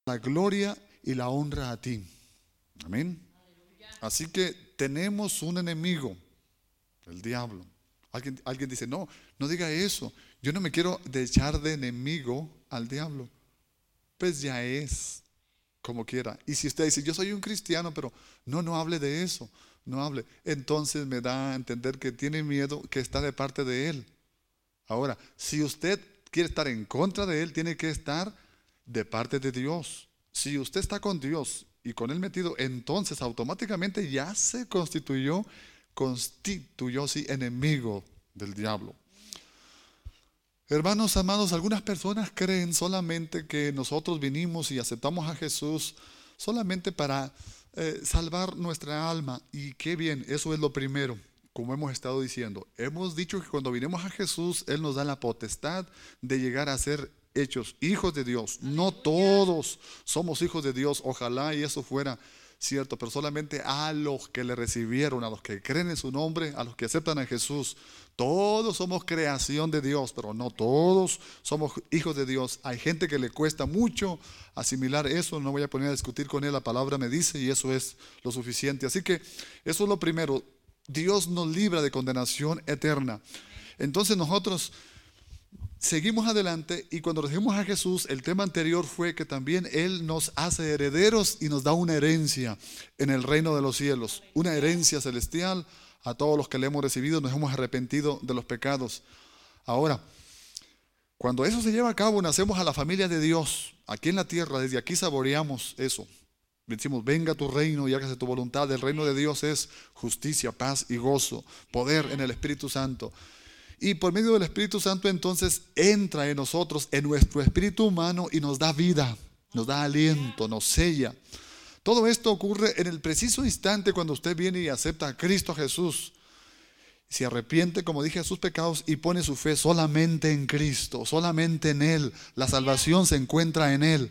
la gloria y la honra a ti. Amén. Así que tenemos un enemigo, el diablo. Alguien dice, no, no diga eso. Yo no me quiero echar de enemigo al diablo. Pues ya es, como quiera. Y si usted dice, yo soy un cristiano, pero no hable de eso, no hable. Entonces me da a entender que tiene miedo, que está de parte de él. Ahora, si usted quiere estar en contra de él, tiene que estar de parte de Dios. Si usted está con Dios y con él metido, entonces automáticamente ya se constituyó sí, enemigo del diablo. Hermanos amados, algunas personas creen solamente que nosotros vinimos y aceptamos a Jesús solamente para salvar nuestra alma. Y qué bien, eso es lo primero, como hemos estado diciendo. Hemos dicho que cuando vinimos a Jesús, Él nos da la potestad de llegar a ser hechos hijos de Dios. No todos somos hijos de Dios, ojalá y eso fuera cierto, pero solamente a los que le recibieron, a los que creen en su nombre, a los que aceptan a Jesús. Todos somos creación de Dios, pero no todos somos hijos de Dios. Hay gente que le cuesta mucho asimilar eso, no voy a poner a discutir con él, la palabra me dice y eso es lo suficiente. Así que eso es lo primero, Dios nos libra de condenación eterna. Entonces nosotros seguimos adelante y cuando recibimos a Jesús, el tema anterior fue que también Él nos hace herederos y nos da una herencia en el reino de los cielos, una herencia celestial a todos los que le hemos recibido, nos hemos arrepentido de los pecados. Ahora, cuando eso se lleva a cabo, nacemos a la familia de Dios, aquí en la tierra, desde aquí saboreamos eso. Decimos, venga tu reino y hágase tu voluntad. El reino de Dios es justicia, paz y gozo, poder en el Espíritu Santo. Y por medio del Espíritu Santo entonces entra en nosotros, en nuestro espíritu humano y nos da vida, nos da aliento, nos sella. Todo esto ocurre en el preciso instante cuando usted viene y acepta a Cristo Jesús. Se arrepiente, como dije, de sus pecados y pone su fe solamente en Cristo, solamente en Él. La salvación se encuentra en Él.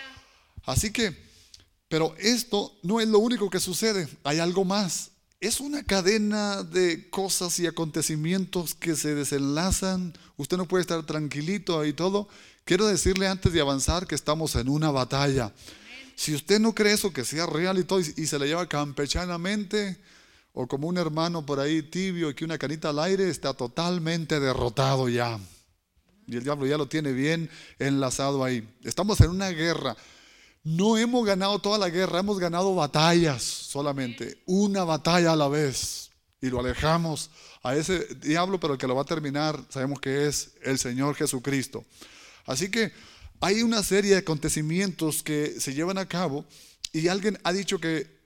Así que, pero esto no es lo único que sucede, hay algo más. Es una cadena de cosas y acontecimientos que se desenlazan. Usted no puede estar tranquilito y todo. Quiero decirle antes de avanzar que estamos en una batalla. Si usted no cree eso, que sea real y todo, y se le lleva campechanamente, o como un hermano por ahí tibio y que una canita al aire, está totalmente derrotado ya. Y el diablo ya lo tiene bien enlazado ahí. Estamos en una guerra. No hemos ganado toda la guerra, hemos ganado batallas solamente, una batalla a la vez. Y lo alejamos a ese diablo, pero el que lo va a terminar sabemos que es el Señor Jesucristo. Así que hay una serie de acontecimientos que se llevan a cabo y alguien ha dicho que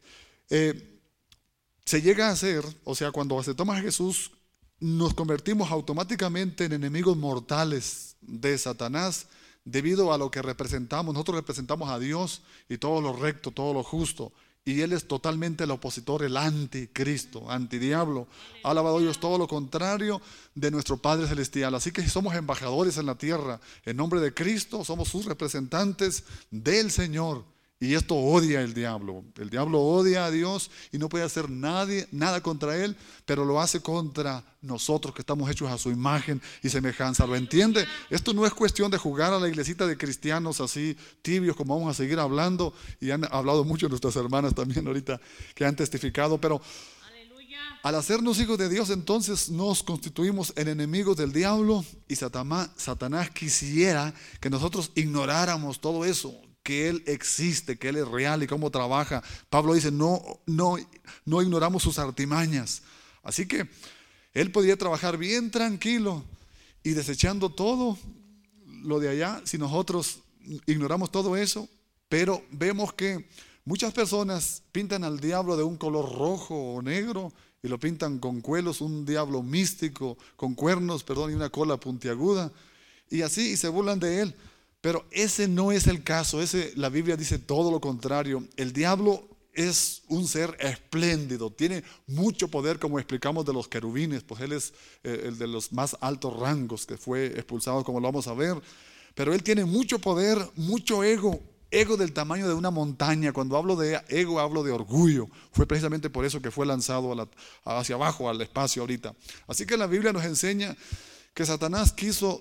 se llega a hacer, o sea, cuando aceptamos a Jesús, nos convertimos automáticamente en enemigos mortales de Satanás. Debido a lo que representamos, nosotros representamos a Dios y todo lo recto, todo lo justo. Y Él es totalmente el opositor, el anticristo, antidiablo. Alabado Dios, todo lo contrario de nuestro Padre Celestial. Así que somos embajadores en la tierra. En nombre de Cristo somos sus representantes del Señor. Y esto odia el diablo. El diablo odia a Dios y no puede hacer nada contra Él, pero lo hace contra nosotros que estamos hechos a su imagen y semejanza. ¿Lo entiende? Esto no es cuestión de jugar a la iglesita de cristianos así tibios como vamos a seguir hablando. Y han hablado mucho nuestras hermanas también ahorita que han testificado. Pero al hacernos hijos de Dios, entonces nos constituimos en enemigos del diablo. Y Satanás quisiera que nosotros ignoráramos todo eso, que Él existe, que Él es real y cómo trabaja. Pablo dice, no ignoramos sus artimañas. Así que Él podía trabajar bien tranquilo y desechando todo lo de allá, si nosotros ignoramos todo eso. Pero vemos que muchas personas pintan al diablo de un color rojo o negro y lo pintan con cuelos, un diablo místico, con cuernos, y una cola puntiaguda. Y así, y se burlan de Él. Pero ese no es el caso, la Biblia dice todo lo contrario. El diablo es un ser espléndido, tiene mucho poder, como explicamos de los querubines, pues él es el de los más altos rangos que fue expulsado, como lo vamos a ver. Pero él tiene mucho poder, mucho ego del tamaño de una montaña. Cuando hablo de ego, hablo de orgullo. Fue precisamente por eso que fue lanzado hacia abajo, al espacio ahorita. Así que la Biblia nos enseña que Satanás quiso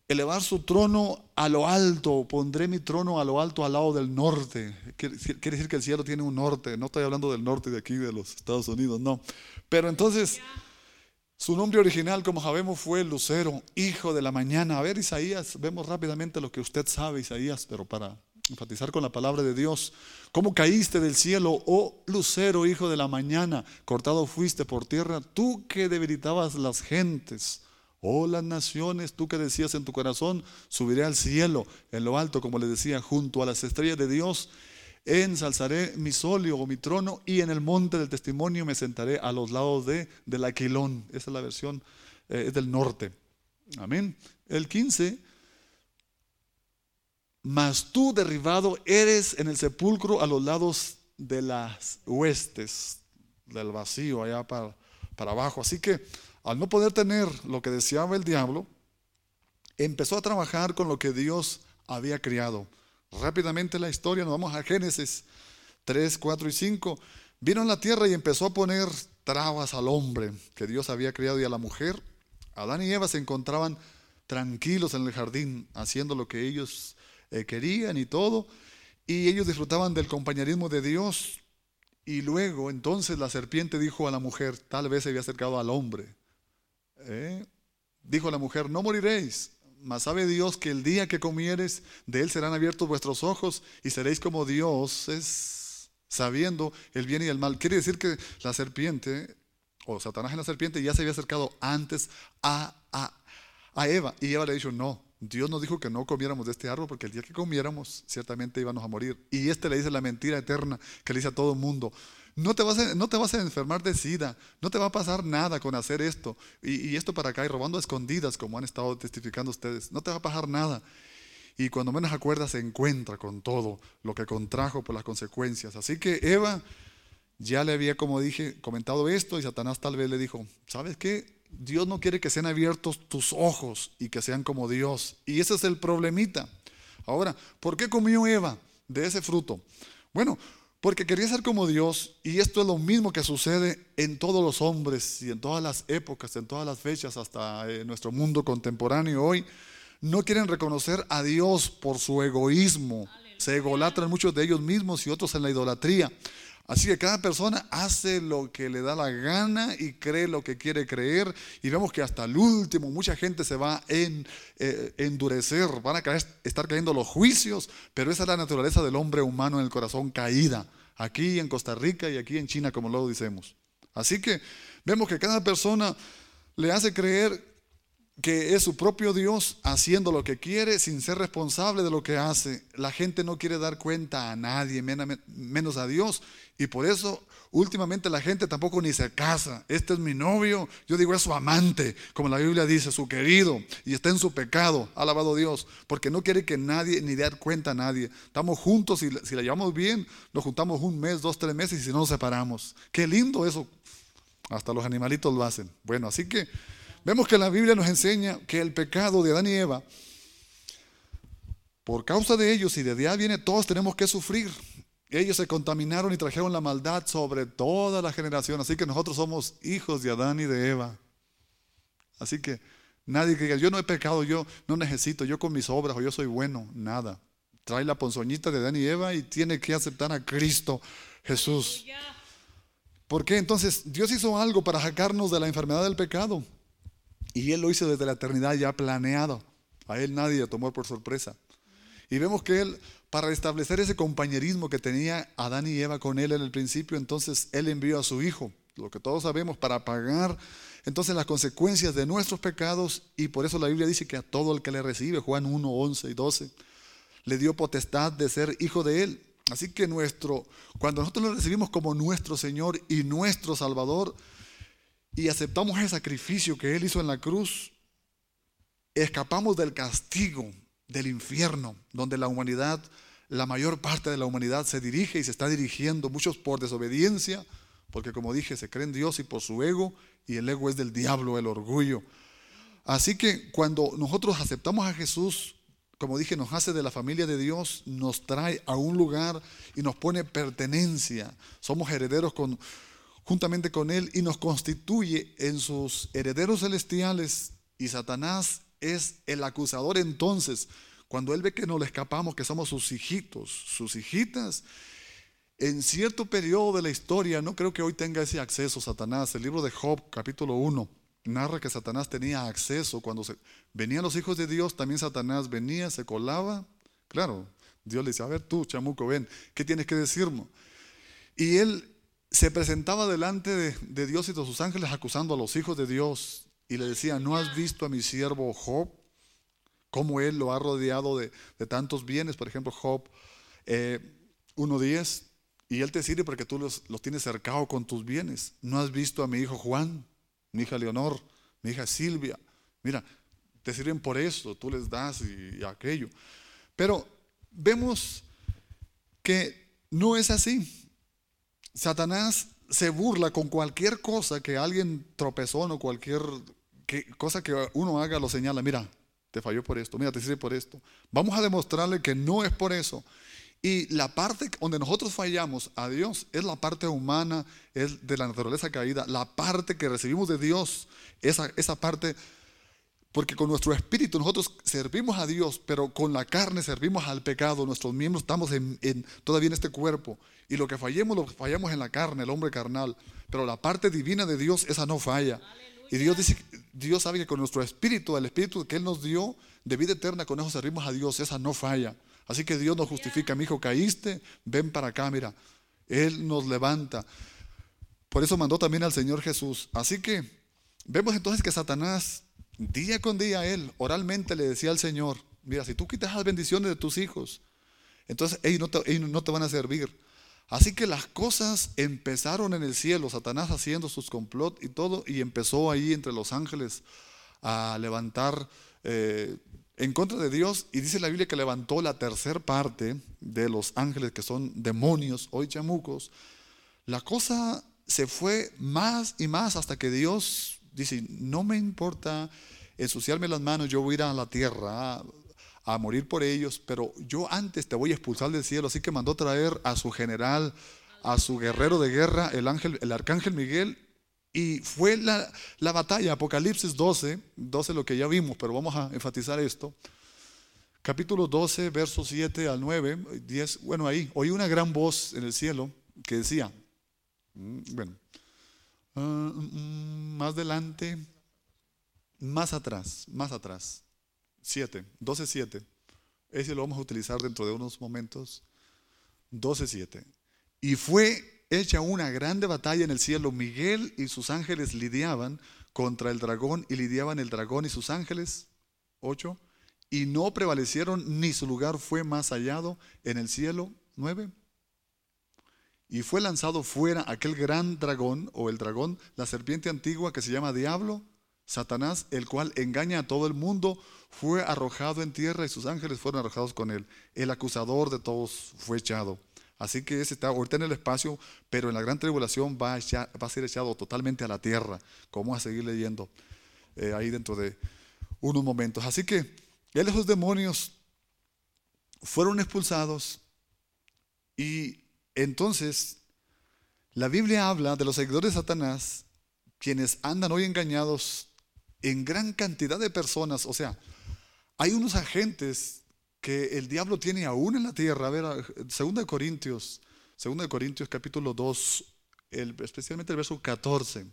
elevar su trono a lo alto, pondré mi trono a lo alto al lado del norte. Quiere decir que el cielo tiene un norte. No estoy hablando del norte de aquí, de los Estados Unidos, no. Pero entonces, su nombre original, como sabemos, fue Lucero, hijo de la mañana. A ver, Isaías, vemos rápidamente lo que usted sabe, Isaías, pero para enfatizar con la palabra de Dios. ¿Cómo caíste del cielo, oh Lucero, hijo de la mañana? Cortado fuiste por tierra, tú que debilitabas las gentes. Oh las naciones, tú que decías en tu corazón, subiré al cielo, en lo alto, como le decía, junto a las estrellas de Dios, ensalzaré mi solio o mi trono, y en el monte del testimonio me sentaré a los lados del Aquilón. Esa es la versión, es del norte. Amén. El 15, mas tú derribado eres en el sepulcro a los lados de las huestes, del vacío, allá para abajo. Así que al no poder tener lo que deseaba el diablo, empezó a trabajar con lo que Dios había creado. Rápidamente la historia, nos vamos a Génesis 3, 4 y 5. Vino a la tierra y empezó a poner trabas al hombre que Dios había creado y a la mujer. Adán y Eva se encontraban tranquilos en el jardín, haciendo lo que ellos querían y todo, y ellos disfrutaban del compañerismo de Dios. Y luego entonces la serpiente dijo a la mujer, tal vez se había acercado al hombre, dijo a la mujer, no moriréis, mas sabe Dios que el día que comieres de él serán abiertos vuestros ojos y seréis como dioses, sabiendo el bien y el mal. Quiere decir que la serpiente, o Satanás en la serpiente, ya se había acercado antes a Eva, y Eva le ha dicho, no, Dios nos dijo que no comiéramos de este árbol porque el día que comiéramos ciertamente íbamos a morir. Y le dice la mentira eterna que le dice a todo el mundo, no te vas a enfermar de sida, no te va a pasar nada con hacer esto y esto para acá, y robando a escondidas, como han estado testificando ustedes, no te va a pasar nada. Y cuando menos acuerda se encuentra con todo lo que contrajo por las consecuencias. Así que Eva ya le había, como dije, comentado esto, y Satanás tal vez le dijo, ¿sabes qué? Dios no quiere que sean abiertos tus ojos y que sean como Dios. Y ese es el problemita. Ahora, ¿por qué comió Eva de ese fruto? Bueno, porque quería ser como Dios, y esto es lo mismo que sucede en todos los hombres y en todas las épocas, en todas las fechas, hasta en nuestro mundo contemporáneo hoy. No quieren reconocer a Dios por su egoísmo. Se egolatran muchos de ellos mismos y otros en la idolatría. Así que cada persona hace lo que le da la gana y cree lo que quiere creer, y vemos que hasta el último mucha gente se va a endurecer, van a estar cayendo los juicios, pero esa es la naturaleza del hombre humano en el corazón caída, aquí en Costa Rica y aquí en China, como luego decimos. Así que vemos que cada persona le hace creer que es su propio Dios, haciendo lo que quiere sin ser responsable de lo que hace. La gente no quiere dar cuenta a nadie, menos a Dios, y por eso últimamente la gente tampoco ni se casa. Este es mi novio, yo digo es su amante, como la Biblia dice, su querido, y está en su pecado, alabado Dios, porque no quiere que nadie ni dar cuenta a nadie. Estamos juntos, y si la llevamos bien, nos juntamos un mes, 2, 3 meses, y si no nos separamos. Qué lindo eso, hasta los animalitos lo hacen. Bueno, así que vemos que la Biblia nos enseña que el pecado de Adán y Eva, por causa de ellos, y de allá viene, todos tenemos que sufrir. Ellos se contaminaron y trajeron la maldad sobre toda la generación. Así que nosotros somos hijos de Adán y de Eva. Así que nadie que diga, yo no he pecado, yo no necesito, yo con mis obras, o yo soy bueno, nada. Trae la ponzoñita de Adán y Eva y tiene que aceptar a Cristo Jesús. ¿Por qué? Entonces Dios hizo algo para sacarnos de la enfermedad del pecado. Y Él lo hizo desde la eternidad ya planeado. A Él nadie lo tomó por sorpresa. Y vemos que Él, para restablecer ese compañerismo que tenía Adán y Eva con Él en el principio, entonces Él envió a su Hijo, lo que todos sabemos, para pagar entonces las consecuencias de nuestros pecados. Y por eso la Biblia dice que a todo el que le recibe, Juan 1, 11 y 12, le dio potestad de ser hijo de Él. Así que cuando nosotros lo recibimos como nuestro Señor y nuestro Salvador, y aceptamos el sacrificio que Él hizo en la cruz, escapamos del castigo del infierno, donde la humanidad, la mayor parte de la humanidad se dirige y se está dirigiendo, muchos por desobediencia, porque como dije, se creen Dios, y por su ego, y el ego es del diablo, el orgullo. Así que cuando nosotros aceptamos a Jesús, como dije, nos hace de la familia de Dios, nos trae a un lugar y nos pone pertenencia. Somos herederos juntamente con Él, y nos constituye en sus herederos celestiales, y Satanás es el acusador. Entonces, cuando él ve que nos le escapamos, que somos sus hijitos, sus hijitas, en cierto periodo de la historia, no creo que hoy tenga ese acceso Satanás. El libro de Job, capítulo 1, narra que Satanás tenía acceso. Cuando venían los hijos de Dios, también Satanás venía, se colaba. Claro, Dios le dice, a ver tú, chamuco, ven, ¿qué tienes que decirme? Y él se presentaba delante de Dios y de sus ángeles acusando a los hijos de Dios. Y le decía, ¿no has visto a mi siervo Job? Cómo él lo ha rodeado de tantos bienes. Por ejemplo, Job 1:10. Y él te sirve porque tú los tienes cercado con tus bienes. ¿No has visto a mi hijo Juan, mi hija Leonor, mi hija Silvia? Mira, te sirven por eso, tú les das y aquello. Pero vemos que no es así. Satanás se burla con cualquier cosa que alguien tropezó o cualquier cosa que uno haga, lo señala. Mira, te falló por esto, mira, te sirve por esto. Vamos a demostrarle que no es por eso. Y la parte donde nosotros fallamos a Dios es la parte humana, es de la naturaleza caída. La parte que recibimos de Dios, esa parte, porque con nuestro espíritu nosotros servimos a Dios, pero con la carne servimos al pecado. Nuestros miembros estamos todavía en este cuerpo. Y lo que fallemos, lo fallamos en la carne, el hombre carnal. Pero la parte divina de Dios, esa no falla. Y Dios dice, Dios sabe que con nuestro espíritu, el espíritu que Él nos dio de vida eterna, con eso servimos a Dios, esa no falla. Así que Dios nos justifica. Mi hijo, caíste, ven para acá, mira. Él nos levanta. Por eso mandó también al Señor Jesús. Así que vemos entonces que Satanás, día con día, él oralmente le decía al Señor, mira, si tú quitas las bendiciones de tus hijos, entonces ellos no te van a servir. Así que las cosas empezaron en el cielo, Satanás haciendo sus complot y todo, y empezó ahí entre los ángeles a levantar en contra de Dios. Y dice la Biblia que levantó la tercer parte de los ángeles, que son demonios, hoy chamucos. La cosa se fue más y más hasta que Dios dice, no me importa ensuciarme las manos, yo voy a ir a la tierra a morir por ellos, pero yo antes te voy a expulsar del cielo. Así que mandó traer a su general, a su guerrero de guerra, el arcángel Miguel. Y fue la batalla, Apocalipsis 12, lo que ya vimos, pero vamos a enfatizar esto. Capítulo 12, versos 7 al 9, 10, bueno, ahí oí una gran voz en el cielo que decía, más adelante, más atrás, 12:7. Ese lo vamos a utilizar dentro de unos momentos. 12:7. Y fue hecha una grande batalla en el cielo. Miguel y sus ángeles lidiaban contra el dragón, y lidiaban el dragón y sus ángeles. 8. Y no prevalecieron, ni su lugar fue más hallado en el cielo. 9. Y fue lanzado fuera aquel gran dragón, o el dragón, la serpiente antigua que se llama Diablo, Satanás, el cual engaña a todo el mundo. Fue arrojado en tierra y sus ángeles fueron arrojados con él. El acusador de todos fue echado. Así que ese está ahorita en el espacio, pero en la gran tribulación va a ser echado totalmente a la tierra. Como vamos a seguir leyendo ahí dentro de unos momentos. Así que esos demonios fueron expulsados. Y entonces la Biblia habla de los seguidores de Satanás, quienes andan hoy engañados en gran cantidad de personas. O sea, hay unos agentes que el diablo tiene aún en la tierra. A ver, 2 Corintios capítulo 2, especialmente el verso 14.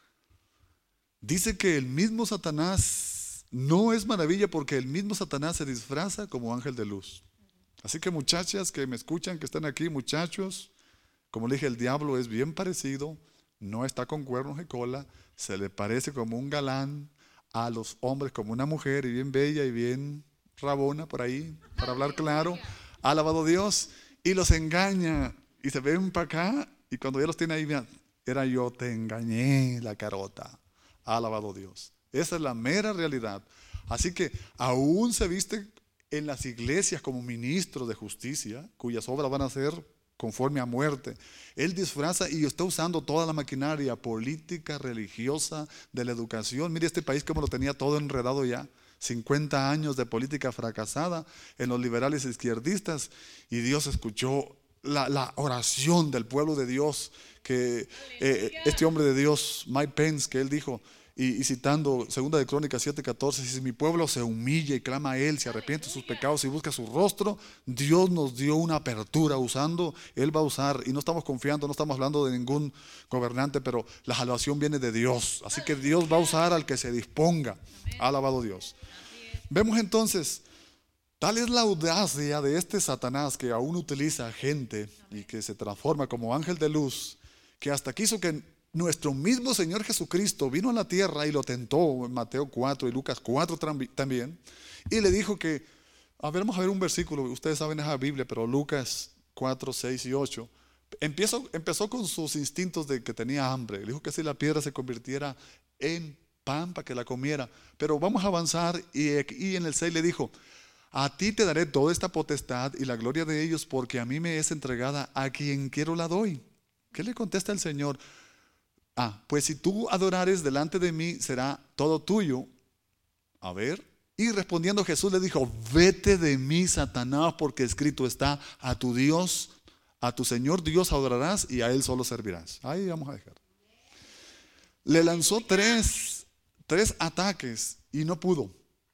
Dice que el mismo Satanás no es maravilla, porque el mismo Satanás se disfraza como ángel de luz. Así que muchachas que me escuchan, que están aquí, muchachos, como le dije, el diablo es bien parecido, no está con cuernos y cola, se le parece como un galán, a los hombres como una mujer, y bien bella y bien rabona por ahí, para hablar claro, ha alabado Dios, y los engaña, y se ven para acá, y cuando ya los tiene ahí, mira, era yo, te engañé la carota, ha alabado Dios. Esa es la mera realidad. Así que aún se viste en las iglesias como ministros de justicia, cuyas obras van a ser conforme a muerte. Él disfraza y está usando toda la maquinaria política, religiosa, de la educación. Mire este país como lo tenía todo enredado ya. 50 años de política fracasada en los liberales izquierdistas, y Dios escuchó la oración del pueblo de Dios, que este hombre de Dios, Mike Pence, que él dijo, y citando 2 Crónicas 7:14, si mi pueblo se humilla y clama a Él, se arrepiente de sus pecados y busca su rostro, Dios nos dio una apertura usando, Él va a usar, y no estamos confiando, no estamos hablando de ningún gobernante, pero la salvación viene de Dios, así que Dios va a usar al que se disponga. Alabado Dios. Vemos entonces, tal es la audacia de este Satanás que aún utiliza gente y que se transforma como ángel de luz, que hasta quiso que nuestro mismo Señor Jesucristo vino a la tierra y lo tentó en Mateo 4 y Lucas 4 también, y le dijo que, vamos a ver un versículo, ustedes saben esa Biblia, pero Lucas 4, 6 y 8, empezó con sus instintos de que tenía hambre, le dijo que si la piedra se convirtiera en pan para que la comiera, pero vamos a avanzar, y en el 6 le dijo, a ti te daré toda esta potestad y la gloria de ellos, porque a mí me es entregada, a quien quiero la doy. ¿Qué le contesta el Señor? Pues si tú adorares delante de mí, será todo tuyo. A ver, y respondiendo Jesús le dijo, vete de mí, Satanás, porque escrito está, a tu Dios, a tu Señor Dios adorarás y a Él solo servirás. Ahí vamos a dejar. Le lanzó tres ataques y no pudo.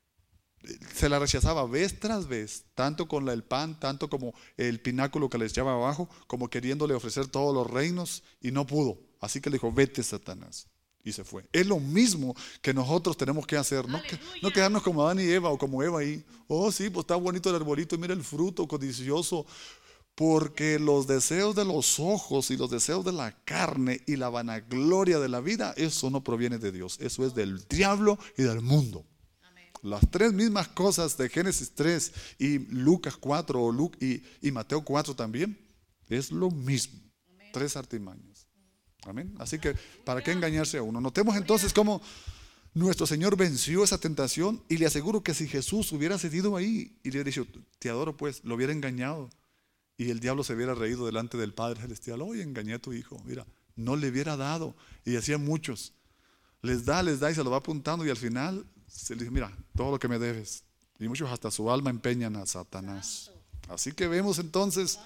Se la rechazaba vez tras vez, tanto con el pan, tanto como el pináculo que les echaba abajo, como queriéndole ofrecer todos los reinos, y no pudo. Así que le dijo, vete, Satanás, y se fue. Es lo mismo que nosotros tenemos que hacer, no quedarnos como Adán y Eva, o como Eva ahí. Oh sí, pues está bonito el arbolito, mira el fruto codicioso, porque los deseos de los ojos y los deseos de la carne y la vanagloria de la vida, eso no proviene de Dios, eso es del diablo y del mundo. Las tres mismas cosas de Génesis 3 y Lucas 4 y Mateo 4 también, es lo mismo. Amén. Tres artimañas. Amén. Así que, ¿para qué engañarse a uno? Notemos entonces cómo nuestro Señor venció esa tentación, y le aseguro que si Jesús hubiera cedido ahí y le hubiera dicho, te adoro, pues, lo hubiera engañado, y el diablo se hubiera reído delante del Padre Celestial. Oye, engañé a tu hijo, mira, no le hubiera dado. Y hacían muchos. Les da y se lo va apuntando, y al final se le dice, mira, todo lo que me debes. Y muchos hasta su alma empeñan a Satanás. Así que vemos entonces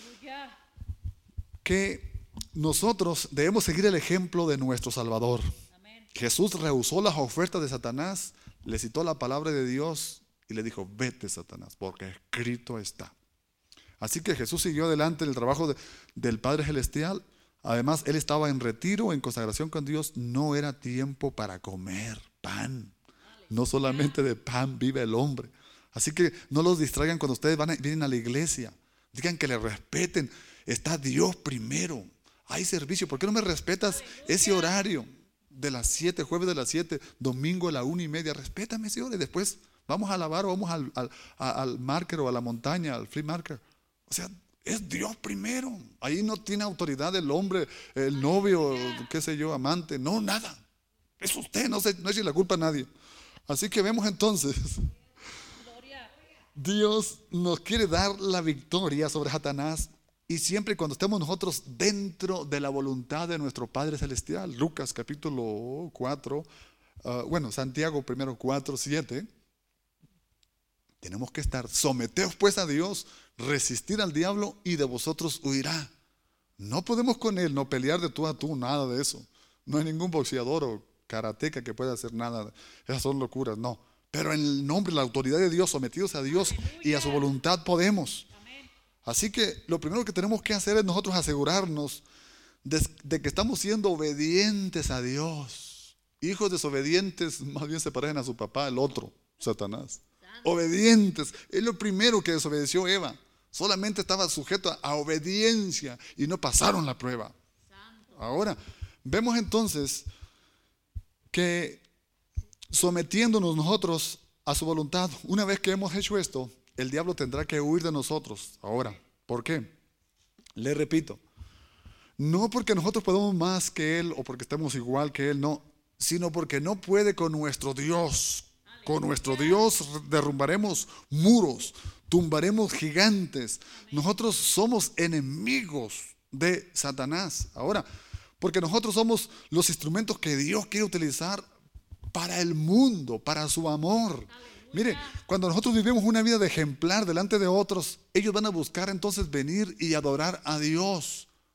que nosotros debemos seguir el ejemplo de nuestro Salvador. Jesús rehusó las ofertas de Satanás, le citó la palabra de Dios y le dijo, vete, Satanás, porque escrito está. Así que Jesús siguió adelante en el trabajo del Padre Celestial. Además, Él estaba en retiro, en consagración con Dios. No era tiempo para comer pan. No solamente de pan vive el hombre. Así que no los distraigan cuando ustedes vienen a la iglesia. Digan que le respeten. Está Dios primero. Hay servicio. ¿Por qué no me respetas ese horario de las 7, jueves de las 7, domingo a la 1:30? Respétame ese horario. Después vamos a lavar o vamos al market o a la montaña, al flea market. O sea, es Dios primero. Ahí no tiene autoridad el hombre, el novio, qué sé yo, amante. No, nada. Es usted, no es la culpa a nadie. Así que vemos entonces, Dios nos quiere dar la victoria sobre Satanás, y siempre y cuando estemos nosotros dentro de la voluntad de nuestro Padre Celestial. Lucas capítulo 4, Santiago primero 4, 7. Tenemos que estar, someteos pues a Dios, resistir al diablo y de vosotros huirá. No podemos con él, no pelear de tú a tú, nada de eso. No hay ningún boxeador o karateca que pueda hacer nada. Esas son locuras, no. Pero en el nombre, la autoridad de Dios, sometidos a Dios y a su voluntad podemos. Así que lo primero que tenemos que hacer es nosotros asegurarnos de que estamos siendo obedientes a Dios. Hijos desobedientes más bien se parecen a su papá, el otro, Satanás. Obedientes, es lo primero que desobedeció Eva. Solamente estaba sujeto a obediencia y no pasaron la prueba. Ahora, vemos entonces que sometiéndonos nosotros a su voluntad, una vez que hemos hecho esto, el diablo tendrá que huir de nosotros. Ahora, ¿por qué? Le repito, no porque nosotros podamos más que Él o porque estemos igual que Él, no, sino porque no puede con nuestro Dios. Con nuestro Dios derrumbaremos muros, tumbaremos gigantes. Nosotros somos enemigos de Satanás. Ahora, porque nosotros somos los instrumentos que Dios quiere utilizar para el mundo, para su amor. Mire, cuando nosotros vivimos una vida de ejemplar delante de otros, ellos van a buscar entonces venir y adorar a Dios.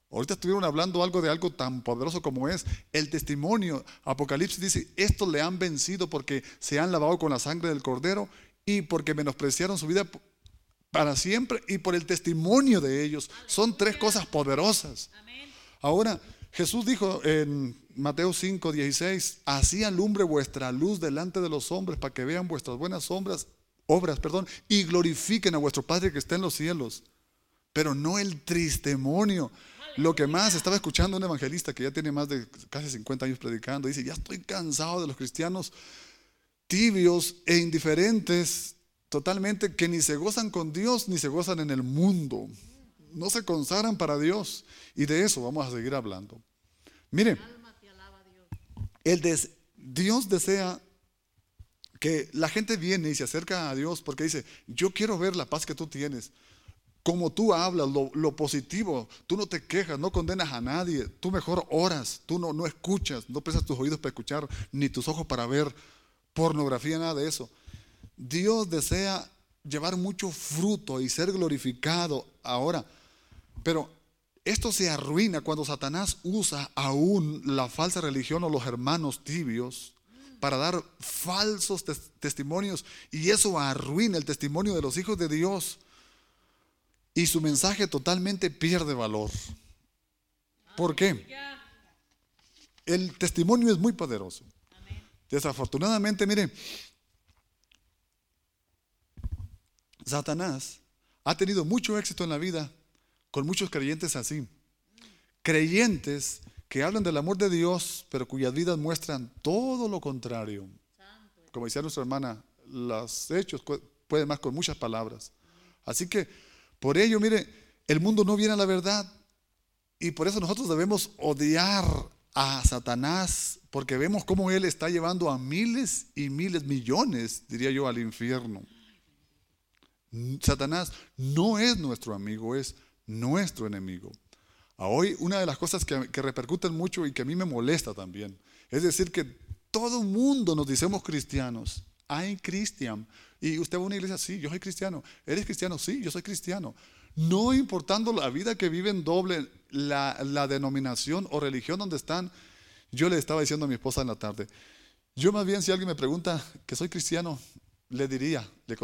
Ahorita estuvieron hablando algo de algo tan poderoso como es el testimonio. Apocalipsis dice, estos le han vencido porque se han lavado con la sangre del Cordero y porque menospreciaron su vida para siempre y por el testimonio de ellos. Son tres cosas poderosas. Ahora, Jesús dijo en Mateo 5:16, así alumbre vuestra luz delante de los hombres para que vean vuestras buenas obras, y glorifiquen a vuestro Padre que está en los cielos. Pero no el testimonio. Lo que más estaba escuchando un evangelista que ya tiene más de casi 50 años predicando, dice, ya estoy cansado de los cristianos tibios e indiferentes, totalmente, que ni se gozan con Dios ni se gozan en el mundo. No se consagran para Dios. Y de eso vamos a seguir hablando. Mire, Dios desea que la gente viene y se acerca a Dios porque dice, yo quiero ver la paz que tú tienes. Como tú hablas, lo positivo, tú no te quejas, no condenas a nadie, tú mejor oras, tú no escuchas, no prestas tus oídos para escuchar, ni tus ojos para ver pornografía, nada de eso. Dios desea llevar mucho fruto y ser glorificado ahora, pero esto se arruina cuando Satanás usa aún la falsa religión o los hermanos tibios para dar falsos testimonios, y eso arruina el testimonio de los hijos de Dios. Y su mensaje totalmente pierde valor. ¿Por qué? El testimonio es muy poderoso. Desafortunadamente, mire, Satanás ha tenido mucho éxito en la vida con muchos creyentes así. Creyentes que hablan del amor de Dios, pero cuyas vidas muestran todo lo contrario. Como decía nuestra hermana, los hechos pueden más con muchas palabras. Así que por ello, mire, el mundo no viene a la verdad, y por eso nosotros debemos odiar a Satanás, porque vemos cómo él está llevando a miles y miles, millones, diría yo, al infierno. Satanás no es nuestro amigo, es nuestro enemigo. Hoy una de las cosas que repercuten mucho y que a mí me molesta también, es decir que todo el mundo nos decimos cristianos. I'm Christian. Y usted va a una iglesia, sí, yo soy cristiano. ¿Eres cristiano? Sí, yo soy cristiano. No importando la vida que viven doble, la denominación o religión donde están. Yo le estaba diciendo a mi esposa en la tarde, yo más bien si alguien me pregunta que soy cristiano, le diría,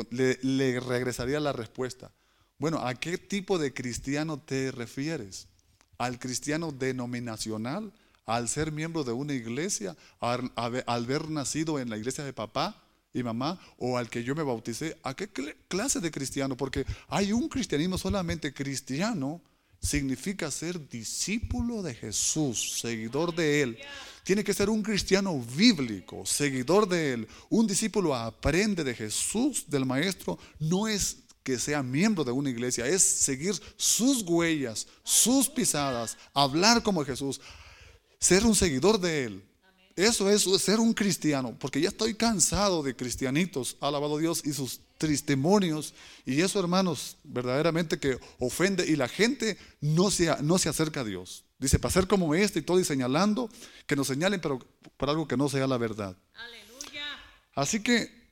le regresaría la respuesta. Bueno, ¿a qué tipo de cristiano te refieres? ¿Al cristiano denominacional? ¿Al ser miembro de una iglesia? ¿Al haber nacido en la iglesia de papá y mamá, o al que yo me bauticé? ¿A qué clase de cristiano? Porque hay un cristianismo solamente cristiano, significa ser discípulo de Jesús, seguidor de Él. Tiene que ser un cristiano bíblico, seguidor de Él. Un discípulo aprende de Jesús, del Maestro, no es que sea miembro de una iglesia, es seguir sus huellas, sus pisadas, hablar como Jesús, ser un seguidor de Él. Eso es ser un cristiano, porque ya estoy cansado de cristianitos, alabado Dios, y sus testimonios, y eso, hermanos, verdaderamente que ofende, y la gente no se acerca a Dios. Dice, para ser como este y todo, y señalando, que nos señalen, pero para algo que no sea la verdad. Aleluya. Así que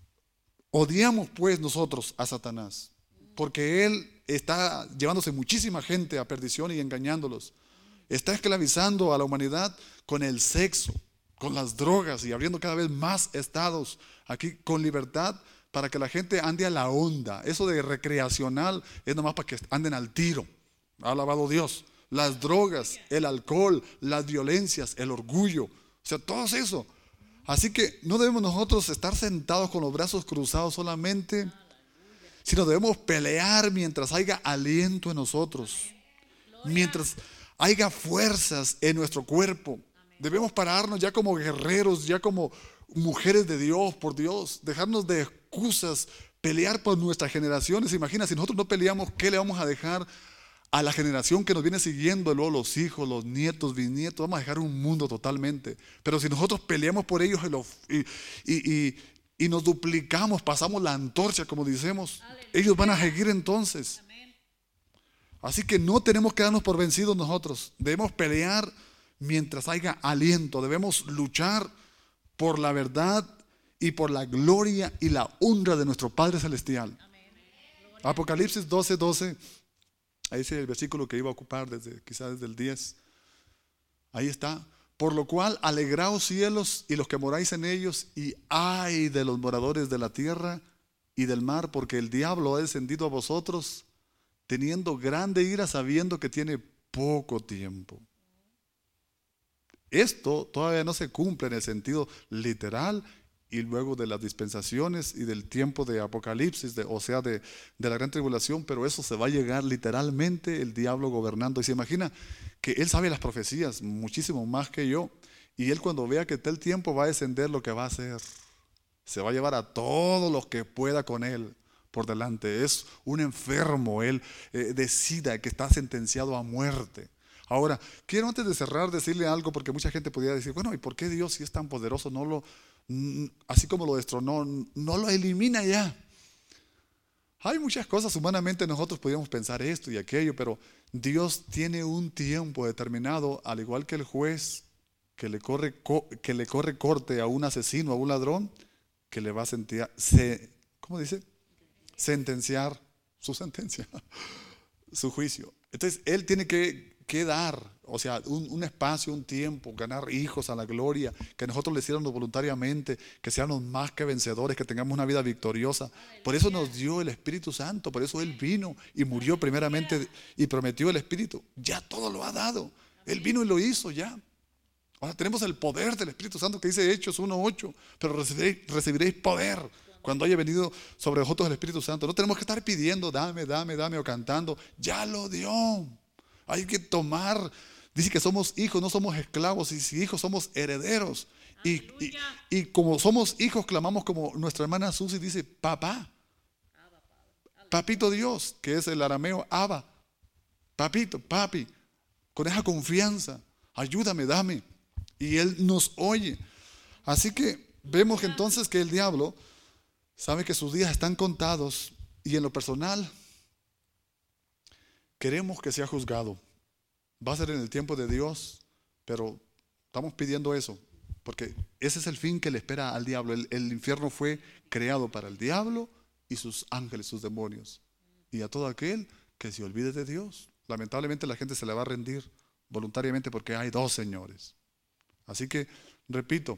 odiamos pues nosotros a Satanás, porque él está llevándose muchísima gente a perdición y engañándolos. Está esclavizando a la humanidad con el sexo, con las drogas, y abriendo cada vez más estados aquí con libertad para que la gente ande a la onda. Eso de recreacional es nomás para que anden al tiro. Alabado Dios. Las drogas, el alcohol, las violencias, el orgullo, o sea, todo eso. Así que no debemos nosotros estar sentados con los brazos cruzados solamente, sino debemos pelear mientras haya aliento en nosotros, mientras haya fuerzas en nuestro cuerpo. Debemos pararnos ya como guerreros, ya como mujeres de Dios, por Dios, dejarnos de excusas, pelear por nuestras generaciones. Imagina, si nosotros no peleamos, ¿qué le vamos a dejar a la generación que nos viene siguiendo? Luego los hijos, los nietos, bisnietos, vamos a dejar un mundo totalmente. Pero si nosotros peleamos por ellos y nos duplicamos, pasamos la antorcha, como decimos, ellos van a seguir entonces. Así que no tenemos que darnos por vencidos nosotros. Debemos pelear mientras haya aliento. Debemos luchar por la verdad y por la gloria y la honra de nuestro Padre Celestial. Apocalipsis 12:12 Ahí es el versículo que iba a ocupar quizás desde el 10. Ahí está. Por lo cual, alegraos cielos y los que moráis en ellos, y ay de los moradores de la tierra y del mar, porque el diablo ha descendido a vosotros, teniendo grande ira, sabiendo que tiene poco tiempo. Esto todavía no se cumple en el sentido literal y luego de las dispensaciones y del tiempo de Apocalipsis, o sea, de la gran tribulación, pero eso se va a llegar literalmente, el diablo gobernando. Y se imagina que él sabe las profecías muchísimo más que yo, y él cuando vea que está el tiempo va a descender, lo que va a hacer, se va a llevar a todos los que pueda con él por delante. Es un enfermo, él decida que está sentenciado a muerte. Ahora, quiero antes de cerrar decirle algo, porque mucha gente podría decir, bueno, ¿y por qué Dios, si es tan poderoso, así como lo destronó, no lo elimina ya? Hay muchas cosas, humanamente nosotros podríamos pensar esto y aquello, pero Dios tiene un tiempo determinado, al igual que el juez que le corre corte a un asesino, a un ladrón, que le va a ¿cómo dice? Sentenciar su sentencia, su juicio. Entonces, Él tiene que dar, o sea, un espacio, un tiempo, ganar hijos a la gloria, que nosotros le hiciéramos voluntariamente, que seamos más que vencedores, que tengamos una vida victoriosa. Por eso nos dio el Espíritu Santo, por eso Él vino y murió primeramente y prometió el Espíritu. Ya todo lo ha dado. Él vino y lo hizo ya. Ahora tenemos el poder del Espíritu Santo que dice Hechos 1:8, pero recibiréis poder cuando haya venido sobre vosotros el Espíritu Santo. No tenemos que estar pidiendo, dame, o cantando. Ya lo dio. Hay que tomar. Dice que somos hijos, no somos esclavos, y si hijos somos herederos. Y como somos hijos, clamamos como nuestra hermana Susi dice, papá. Papito Dios, que es el arameo Abba. Papito, papi, con esa confianza, ayúdame, dame. Y Él nos oye. Así que vemos que entonces que el diablo sabe que sus días están contados, y en lo personal queremos que sea juzgado. Va a ser en el tiempo de Dios, pero estamos pidiendo eso, porque ese es el fin que le espera al diablo. El infierno fue creado para el diablo y sus ángeles, sus demonios, y a todo aquel que se olvide de Dios. Lamentablemente la gente se le va a rendir voluntariamente, porque hay dos señores. Así que, repito,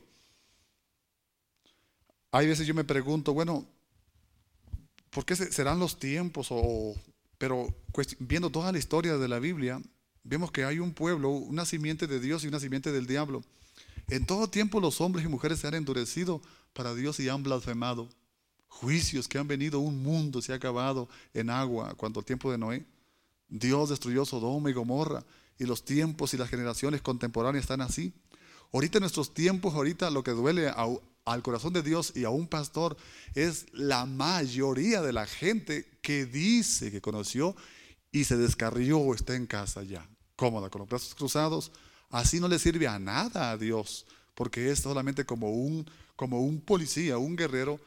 hay veces yo me pregunto, bueno, ¿por qué serán los tiempos? Pero viendo toda la historia de la Biblia, vemos que hay un pueblo, una simiente de Dios y una simiente del diablo. En todo tiempo los hombres y mujeres se han endurecido para Dios y han blasfemado. Juicios que han venido, un mundo se ha acabado en agua. Cuando el tiempo de Noé, Dios destruyó Sodoma y Gomorra, y los tiempos y las generaciones contemporáneas están así. Ahorita en nuestros tiempos, ahorita lo que duele al corazón de Dios y a un pastor es la mayoría de la gente que dice que conoció y se descarrió o está en casa ya, cómoda, con los brazos cruzados. Así no le sirve a nada a Dios, porque es solamente como un policía, un guerrero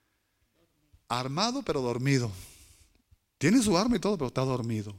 armado pero dormido. Tiene su arma y todo, pero está dormido.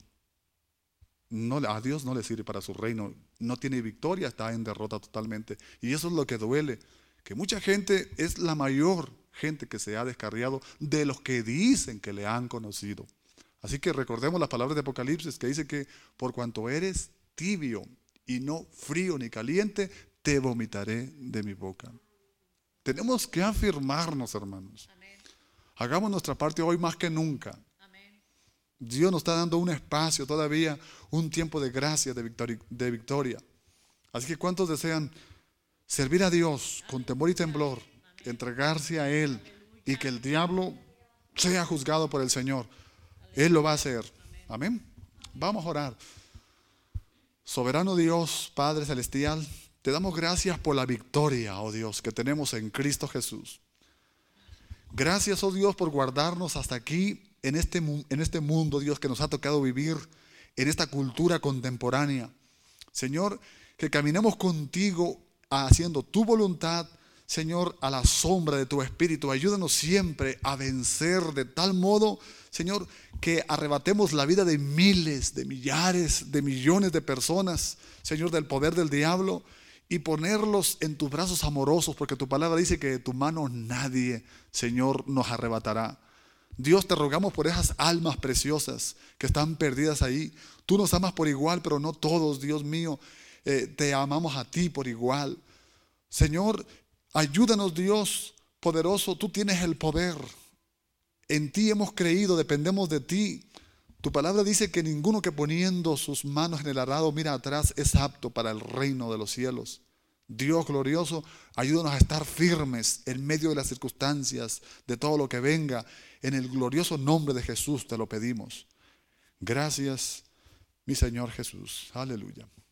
No, a Dios no le sirve para su reino. No tiene victoria, está en derrota totalmente. Y eso es lo que duele, que mucha gente, es la mayor gente que se ha descarriado de los que dicen que le han conocido. Así que recordemos las palabras de Apocalipsis, que dice que por cuanto eres tibio y no frío ni caliente, te vomitaré de mi boca. Tenemos que afirmarnos, hermanos. Amén. Hagamos nuestra parte hoy más que nunca. Amén. Dios nos está dando un espacio todavía, un tiempo de gracia, de victoria. Así que ¿cuántos desean servir a Dios con temor y temblor, entregarse a Él, y que el diablo sea juzgado por el Señor? Él lo va a hacer. Amén. Vamos a orar. Soberano Dios, Padre Celestial, te damos gracias por la victoria, oh Dios, que tenemos en Cristo Jesús. Gracias, oh Dios, por guardarnos hasta aquí en este mundo, Dios, que nos ha tocado vivir, en esta cultura contemporánea. Señor, que caminemos contigo haciendo tu voluntad, Señor, a la sombra de tu Espíritu. Ayúdanos siempre a vencer de tal modo, Señor, que arrebatemos la vida de miles, de millares, de millones de personas, Señor, del poder del diablo, y ponerlos en tus brazos amorosos, porque tu palabra dice que de tu mano nadie, Señor, nos arrebatará. Dios, te rogamos por esas almas preciosas que están perdidas ahí. Tú nos amas por igual, pero no todos, Dios mío. Te amamos a ti por igual. Señor, ayúdanos, Dios poderoso. Tú tienes el poder. En ti hemos creído, dependemos de ti. Tu palabra dice que ninguno que poniendo sus manos en el arado mira atrás es apto para el reino de los cielos. Dios glorioso, ayúdanos a estar firmes en medio de las circunstancias, de todo lo que venga. En el glorioso nombre de Jesús te lo pedimos. Gracias, mi Señor Jesús. Aleluya.